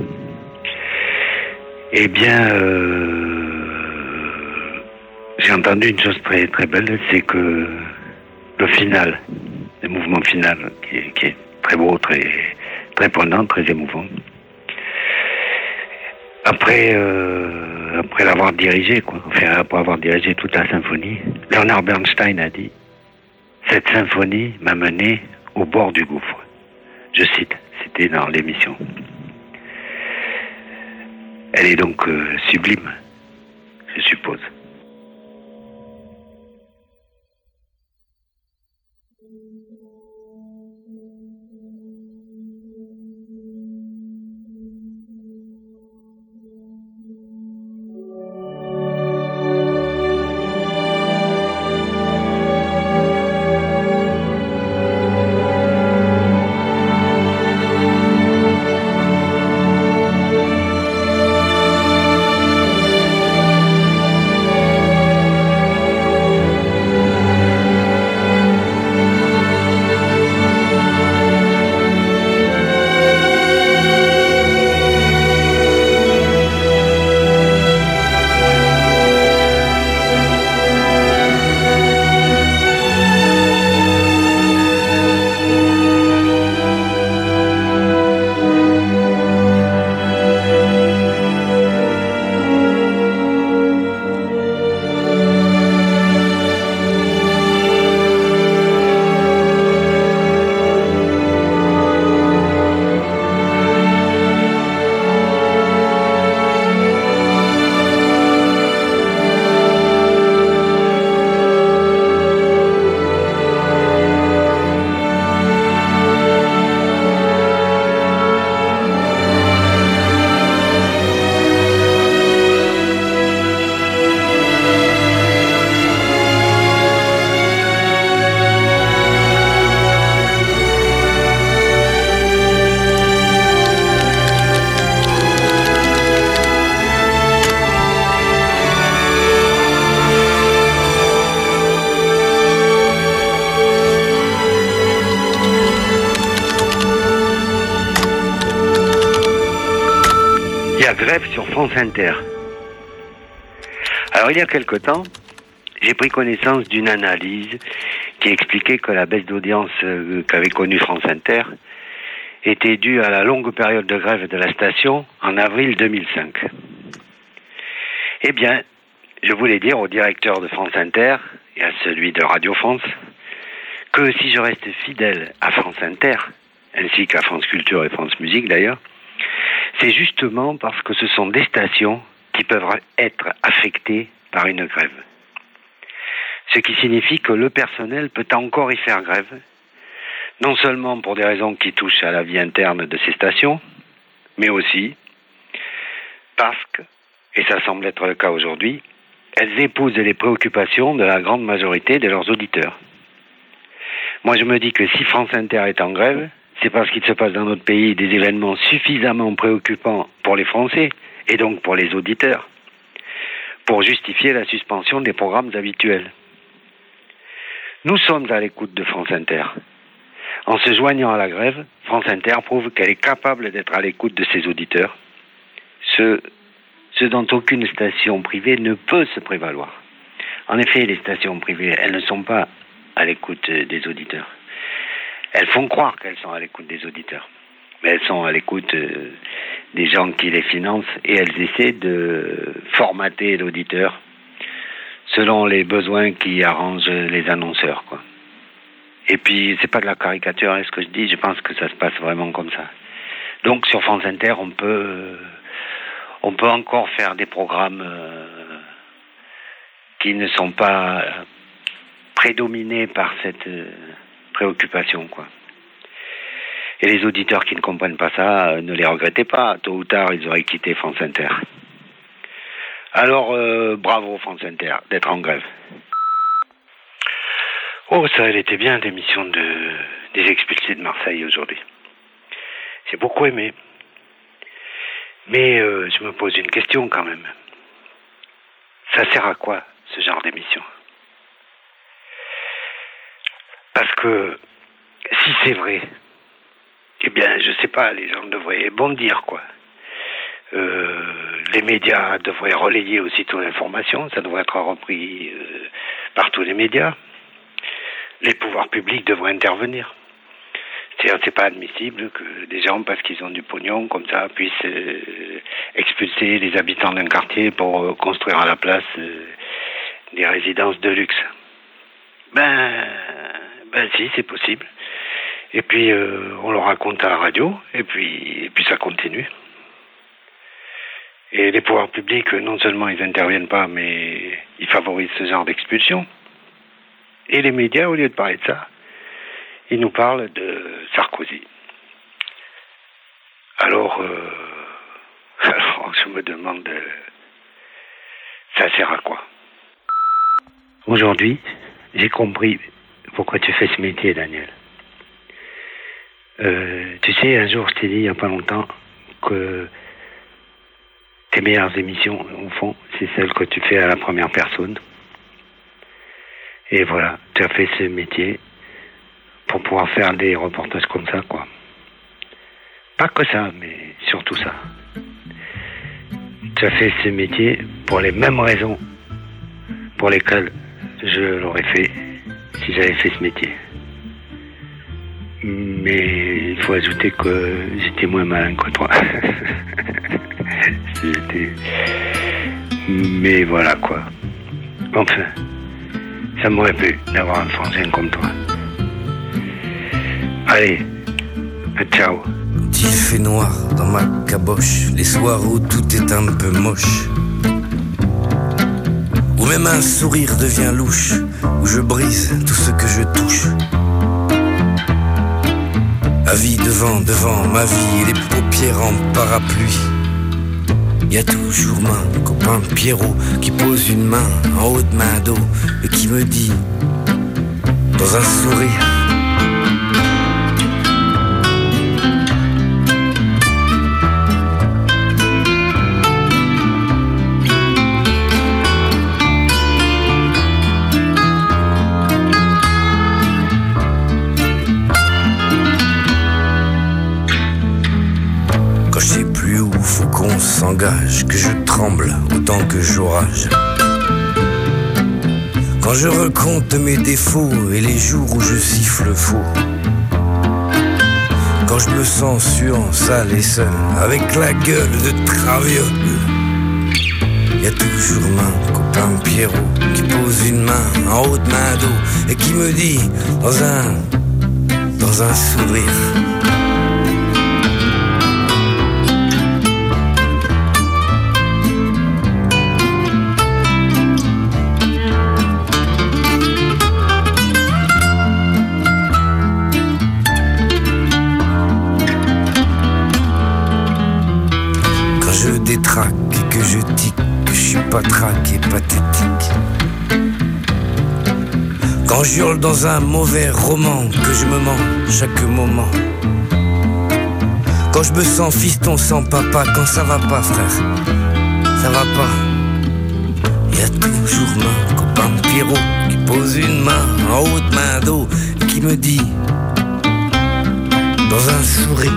Eh bien, euh, j'ai entendu une chose très très belle, c'est que le final le mouvement final qui est, qui est très beau, très, très prenant, très émouvant. Après, euh, après l'avoir dirigé, quoi, enfin, après avoir dirigé toute la symphonie, Leonard Bernstein a dit « Cette symphonie m'a mené au bord du gouffre ». Je cite, c'était dans l'émission. Elle est donc euh, sublime, je suppose. Grève sur France Inter. Alors il y a quelque temps, j'ai pris connaissance d'une analyse qui expliquait que la baisse d'audience euh, qu'avait connue France Inter était due à la longue période de grève de la station en avril deux mille cinq. Eh bien, je voulais dire au directeur de France Inter et à celui de Radio France que si je reste fidèle à France Inter, ainsi qu'à France Culture et France Musique d'ailleurs, c'est justement parce que ce sont des stations qui peuvent être affectées par une grève. Ce qui signifie que le personnel peut encore y faire grève, non seulement pour des raisons qui touchent à la vie interne de ces stations, mais aussi parce que, et ça semble être le cas aujourd'hui, elles épousent les préoccupations de la grande majorité de leurs auditeurs. Moi je me dis que si France Inter est en grève, c'est parce qu'il se passe dans notre pays des événements suffisamment préoccupants pour les Français, et donc pour les auditeurs, pour justifier la suspension des programmes habituels. Nous sommes à l'écoute de France Inter. En se joignant à la grève, France Inter prouve qu'elle est capable d'être à l'écoute de ses auditeurs, ce, ce dont aucune station privée ne peut se prévaloir. En effet, les stations privées, elles ne sont pas à l'écoute des auditeurs. Elles font croire qu'elles sont à l'écoute des auditeurs. Mais elles sont à l'écoute euh, des gens qui les financent et elles essaient de formater l'auditeur selon les besoins qui arrangent les annonceurs, quoi. Et puis, c'est pas de la caricature, est-ce que je dis, je pense que ça se passe vraiment comme ça. Donc, sur France Inter, on peut, euh, on peut encore faire des programmes euh, qui ne sont pas prédominés par cette euh, préoccupation, quoi. Et les auditeurs qui ne comprennent pas ça, euh, ne les regrettez pas. Tôt ou tard, ils auraient quitté France Inter. Alors, euh, bravo France Inter d'être en grève. Oh, ça, elle était bien l'émission de, des expulsés de Marseille aujourd'hui. J'ai beaucoup aimé. Mais euh, je me pose une question quand même. Ça sert à quoi, ce genre d'émission ? Parce que si c'est vrai, eh bien, je sais pas, les gens devraient bondir, quoi. Euh, les médias devraient relayer aussitôt l'information, ça devrait être repris euh, par tous les médias. les pouvoirs publics devraient intervenir. C'est-à-dire, c'est pas admissible que des gens, parce qu'ils ont du pognon, comme ça, puissent euh, expulser les habitants d'un quartier pour euh, construire à la place euh, des résidences de luxe. Ben, ben si, c'est possible. Et puis, euh, on le raconte à la radio, et puis, et puis ça continue. Et les pouvoirs publics, non seulement ils interviennent pas, mais ils favorisent ce genre d'expulsion. Et les médias, au lieu de parler de ça, ils nous parlent de Sarkozy. Alors, euh, alors je me demande, euh, ça sert à quoi? Aujourd'hui, j'ai compris pourquoi tu fais ce métier, Daniel. Euh, tu sais, un jour, je t'ai dit, il n'y a pas longtemps, que tes meilleures émissions, au fond, c'est celles que tu fais à la première personne. Et voilà, tu as fait ce métier pour pouvoir faire des reportages comme ça, quoi. Pas que ça, mais surtout ça. Tu as fait ce métier pour les mêmes raisons pour lesquelles je l'aurais fait si j'avais fait ce métier. Mais il faut ajouter que j'étais moins malin que toi. j'étais... Mais voilà, quoi. Enfin, ça m'aurait plu d'avoir un frangin comme toi. Allez, ciao. Il fait noir dans ma caboche, les soirs où tout est un peu moche, où même un sourire devient louche, où je brise tout ce que je touche. Ma vie devant, devant ma vie, et les paupières en parapluie. Y a toujours mon copain Pierrot qui pose une main en haut de ma dos et qui me dit, dans un sourire, s'engage, que je tremble autant que j'orage. Quand je recompte mes défauts et les jours où je siffle faux. Quand je me sens suant, sale et seul, avec la gueule de traviole. Y a toujours mon copain Pierrot qui pose une main en haut de ma dos et qui me dit dans un, dans un sourire, détraque et que je tique, que je suis pas traqué, pathétique. Quand je hurle dans un mauvais roman, que je me mens chaque moment. Quand je me sens fiston sans papa, quand ça va pas frère, ça va pas. Y a toujours mon copain Pierrot qui pose une main en haut de ma dos et qui me dit dans un sourire,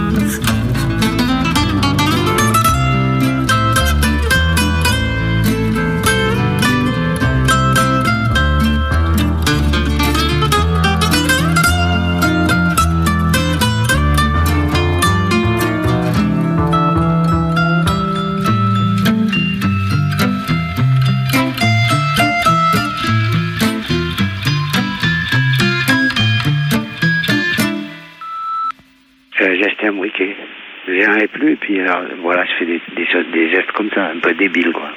et plus, et puis alors, voilà, je fais des, des choses, des gestes comme ça, un peu débiles, quoi.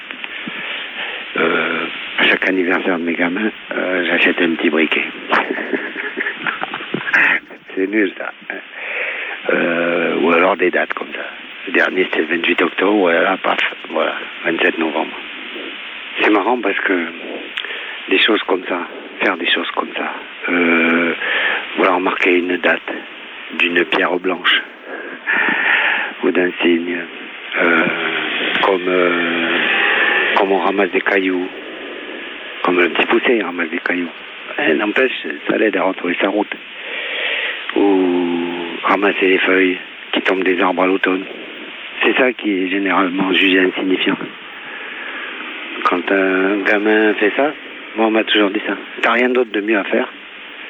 Euh, à chaque anniversaire de mes gamins, euh, j'achète un petit briquet. C'est nul, ça. Euh, ou alors des dates comme ça. Le dernier, c'était le vingt-huit octobre, voilà, paf, voilà, vingt-sept novembre. C'est marrant parce que des choses comme ça, faire des choses comme ça, euh, vouloir marquer une date d'une pierre blanche, ou d'un signe, euh, comme, euh, comme on ramasse des cailloux, comme le petit poussé ramasse des cailloux. Et n'empêche, ça l'aide à retrouver sa route. Ou ramasser les feuilles qui tombent des arbres à l'automne. C'est ça qui est généralement jugé insignifiant. Quand un gamin fait ça, moi on m'a toujours dit ça. T'as rien d'autre de mieux à faire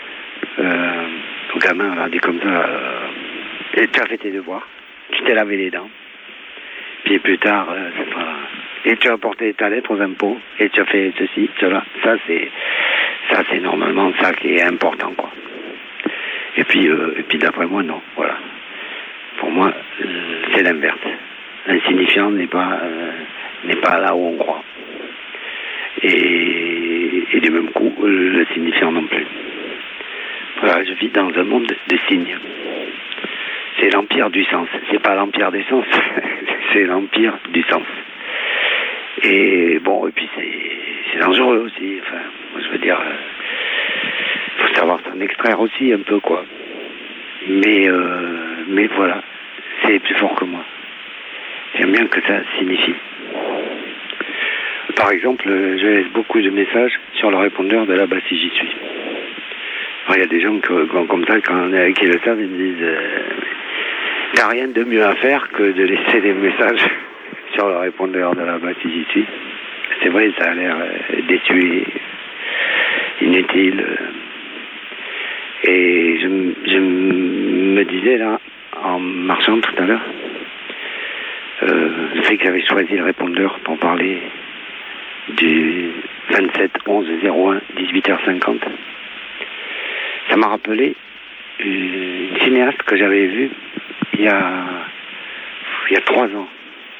Euh, au gamin, on leur dit comme ça, euh, et tu as fait tes devoirs, tu t'es lavé les dents, puis plus tard, euh, c'est pas... Et tu as apporté ta lettre aux impôts, et tu as fait ceci, cela. Ça, c'est, ça, c'est normalement ça qui est important, quoi. Et puis, euh, et puis d'après moi, non, voilà. Pour moi, euh, c'est l'inverse. L'insignifiant n'est pas, euh, n'est pas là où on croit. Et, et du même coup, le signifiant non plus. Voilà, je vis dans un monde de signes. C'est l'empire du sens. C'est pas l'empire des sens, c'est l'empire du sens. Et bon, et puis c'est, c'est dangereux aussi. Enfin, moi je veux dire, il euh, faut savoir s'en extraire aussi un peu, quoi. Mais, euh, mais voilà, c'est plus fort que moi. J'aime bien que ça signifie. Par exemple, je laisse beaucoup de messages sur le répondeur de là-bas si j'y suis. Alors, il y a des gens que, comme ça, quand on est avec qui le savent, ils me disent euh, t'as rien de mieux à faire que de laisser des messages sur le répondeur de là-bas si j'y suis. C'est vrai, ça a l'air euh, déçu, inutile. Et je, je me disais là, en marchant tout à l'heure, euh, le fait que j'avais choisi le répondeur pour parler du vingt-sept onze zéro un dix-huit heures cinquante. Ça m'a rappelé une cinéaste que j'avais vue il y a il y a trois ans,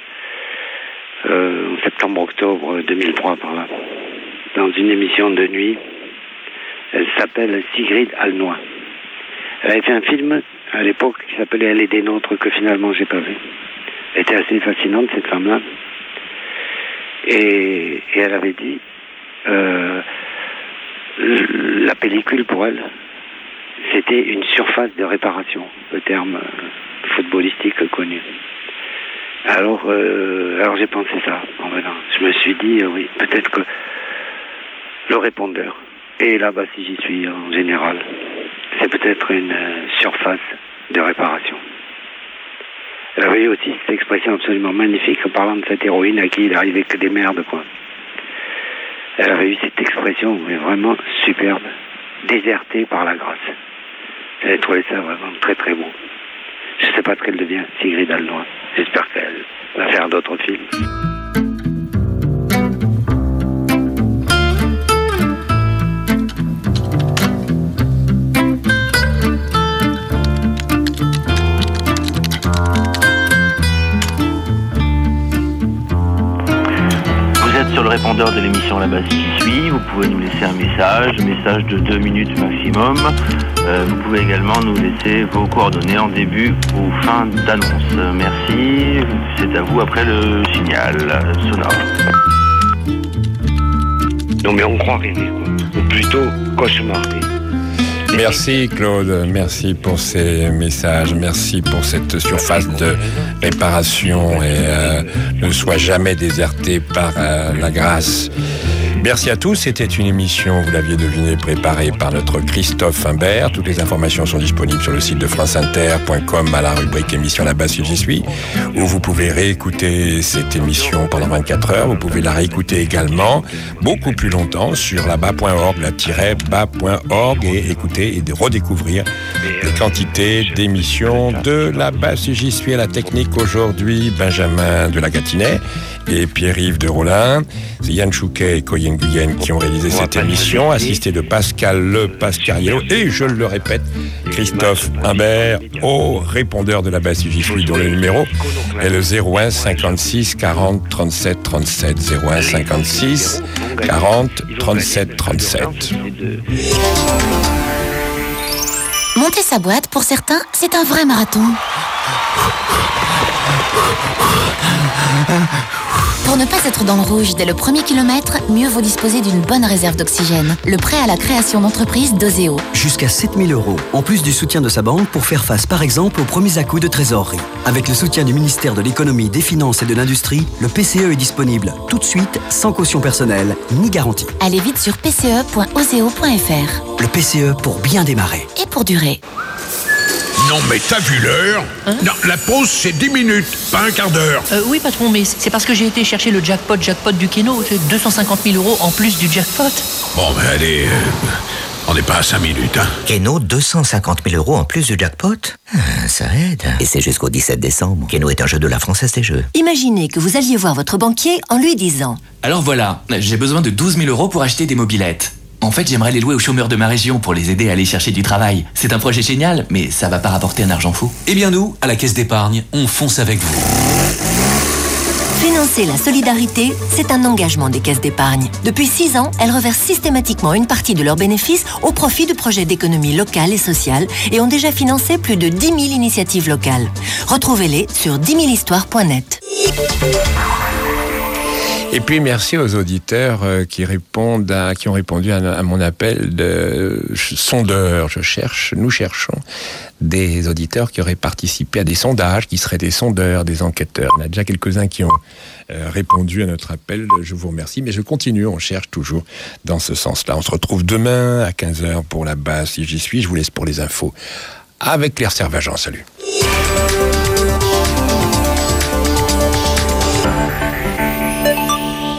euh, en septembre-octobre deux mille trois par là, dans une émission de nuit. Elle s'appelle Sigrid Alnoy. Elle avait fait un film à l'époque qui s'appelait Elle est des nôtres, que finalement j'ai pas vu. Elle était assez fascinante, cette femme-là. Et, et elle avait dit euh, la pellicule pour elle, c'était une surface de réparation, le terme euh, footballistique connu. Alors, euh, alors j'ai pensé ça en venant. Je me suis dit, euh, oui, peut-être que le répondeur, et là-bas si j'y suis en général, c'est peut-être une euh, surface de réparation. Elle avait eu aussi cette expression absolument magnifique en parlant de cette héroïne à qui il n'arrivait que des merdes, quoi. Elle avait eu cette expression, mais vraiment superbe, désertée par la grâce. J'avais trouvé ça vraiment très très beau. Je ne sais pas ce qu'elle devient, Sigrid Alnoy. J'espère qu'elle va faire d'autres films. Sur le répondeur de l'émission là-bas si j'y suis, vous pouvez nous laisser un message, un message de deux minutes maximum. Euh, vous pouvez également nous laisser vos coordonnées en début ou fin d'annonce. Merci, c'est à vous après le signal sonore. Non mais on croit rêver, quoi. Ou plutôt cauchemarder. Merci Claude, merci pour ces messages, merci pour cette surface de réparation et euh, ne sois jamais déserté par euh, la grâce. Merci à tous, c'était une émission, vous l'aviez deviné, préparée par notre Christophe Imbert. Toutes les informations sont disponibles sur le site de franceinter point com à la rubrique émission là-bas si j'y suis, où vous pouvez réécouter cette émission pendant vingt-quatre heures. Vous pouvez la réécouter également beaucoup plus longtemps sur là-bas point org, la-bas point org, et écouter et redécouvrir les quantités d'émissions de là-bas si j'y suis. À la technique aujourd'hui, Benjamin de la Gâtinais et Pierre-Yves de Rollin. C'est Yann Chouquet et Coyen Guyenne qui ont réalisé cette émission, assisté de Pascal Le Pascariello et, je le répète, Christophe Imbert au répondeur de là-bas si j'y suis, dont le numéro est le zéro un cinquante-six quarante trente-sept trente-sept, zéro un cinquante-six quarante trente-sept trente-sept. Monter sa boîte, pour certains, c'est un vrai marathon. Pour ne pas être dans le rouge dès le premier kilomètre, mieux vaut disposer d'une bonne réserve d'oxygène. Le prêt à la création d'entreprise d'Oseo. Jusqu'à sept mille euros, en plus du soutien de sa banque pour faire face par exemple aux premiers à-coups de trésorerie. Avec le soutien du ministère de l'économie, des finances et de l'industrie, le P C E est disponible tout de suite, sans caution personnelle, ni garantie. Allez vite sur p c e point oseo point f r. Le P C E pour bien démarrer. Et pour durer. Non mais t'as vu l'heure hein? Non, la pause c'est dix minutes, pas un quart d'heure. Euh, oui patron, mais c'est parce que j'ai été chercher le jackpot jackpot du Keno, c'est deux cent cinquante mille euros en plus du jackpot. Bon ben allez, euh, On n'est pas à cinq minutes, hein. Keno, deux cent cinquante mille euros en plus du jackpot. Ah, ça aide. Et c'est jusqu'au dix-sept décembre. Keno est un jeu de la Française des Jeux. Imaginez que vous alliez voir votre banquier en lui disant: alors voilà, j'ai besoin de douze mille euros pour acheter des mobylettes. En fait, j'aimerais les louer aux chômeurs de ma région pour les aider à aller chercher du travail. C'est un projet génial, mais ça va pas rapporter un argent fou. Eh bien nous, à la Caisse d'épargne, on fonce avec vous. Financer la solidarité, c'est un engagement des caisses d'épargne. Depuis six ans, elles reversent systématiquement une partie de leurs bénéfices au profit de projets d'économie locale et sociale et ont déjà financé plus de dix mille initiatives locales. Retrouvez-les sur dix mille histoires point net. Et puis merci aux auditeurs euh, qui répondent à, qui ont répondu à, à mon appel de sondeur. Je cherche, nous cherchons des auditeurs qui auraient participé à des sondages, qui seraient des sondeurs, des enquêteurs. Il y en a déjà quelques-uns qui ont euh, répondu à notre appel. Je vous remercie, mais je continue. On cherche toujours dans ce sens-là. On se retrouve demain à quinze heures pour la base. Si j'y suis, je vous laisse pour les infos avec Claire Servagent. Salut.